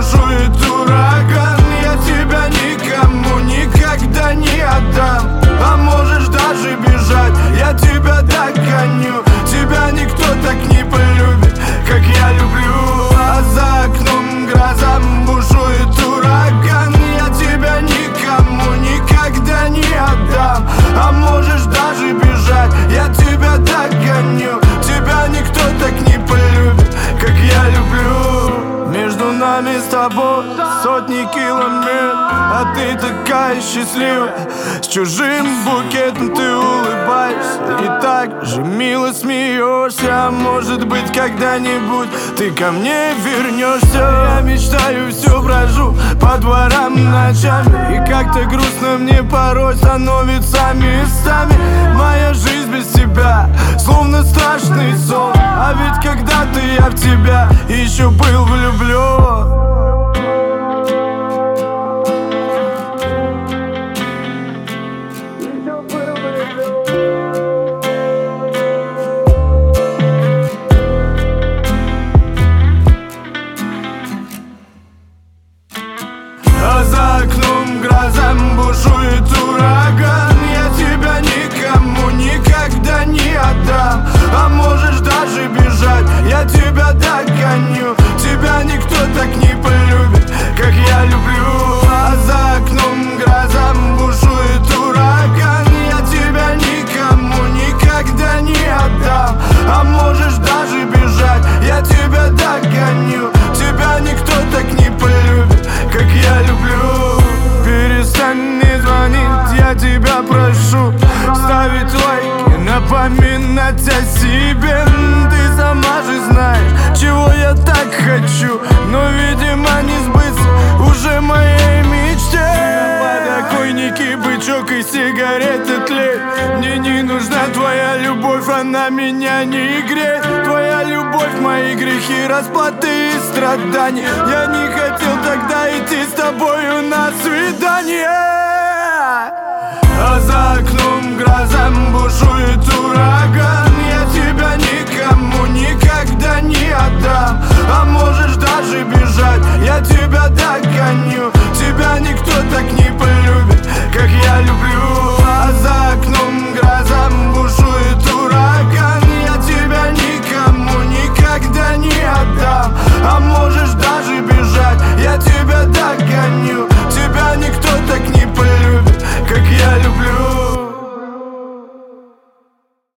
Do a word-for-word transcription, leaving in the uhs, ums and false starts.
бушует ураган. Я тебя никому никогда не отдам. А можешь даже бежать, я тебя догоню. Тебя никто так не полюбит, как я люблю. А за окном гроза, бушует ураган. Я тебя никому никогда не отдам. А можешь даже бежать, я тебя догоню. Тебя никто так не полюбит, как я люблю. Между нами с тобой сотни километров, а ты такая счастливая. С чужим букетом ты улыбаешься и так же мило смеешься. А может быть, когда-нибудь ты ко мне вернешься. Я мечтаю, все брожу по дворам ночами, и как-то грустно мне порой становится местами. Моя жизнь без тебя словно страшный сон. А ведь когда-то я в тебя еще был влюблен. А за окном гроза, бушует ураган. Я тебя никому никогда не отдам. А можешь даже бежать, я тебя догоню. Тебя никто так не полюбит, как я люблю. А за окном гроза, бушует ураган. Я тебя никому никогда не отдам. А можешь даже бежать, я тебя догоню. Тебя никто так не полюбит, как я люблю. Перестань мне звонить, я тебя прошу. Ставить лайки, напоминать о себе. Ты сама же знаешь, чего я так хочу, но, видимо, не сбыться уже моей мечте. На подоконнике бычок и сигареты тлеют. Мне не нужна твоя любовь, она меня не греет. Твоя любовь, мои грехи, расплаты и страдания. Я не хотел тогда идти с тобою на свидание. А за окном гроза, бушует ураган.